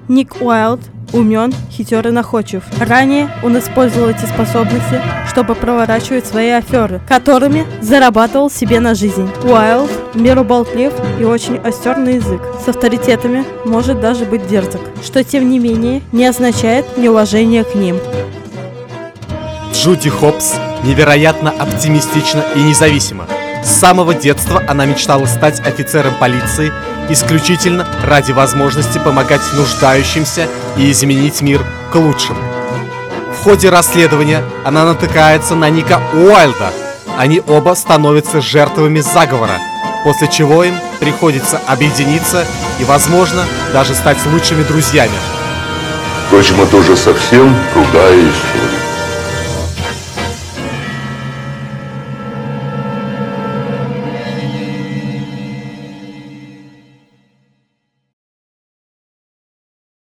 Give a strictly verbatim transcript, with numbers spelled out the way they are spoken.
Ник Уайлд умен, хитер и находчив. Ранее он использовал эти способности, чтобы проворачивать свои аферы, которыми зарабатывал себе на жизнь. Уайлд в меру болтлив и очень остер на язык. С авторитетами может даже быть дерзок, что тем не менее не означает неуважение к ним. Джуди Хопс невероятно оптимистична и независима. С самого детства она мечтала стать офицером полиции исключительно ради возможности помогать нуждающимся и изменить мир к лучшему. В ходе расследования она натыкается на Ника Уайлда. Они оба становятся жертвами заговора, после чего им приходится объединиться и, возможно, даже стать лучшими друзьями. Впрочем, это уже совсем другая история.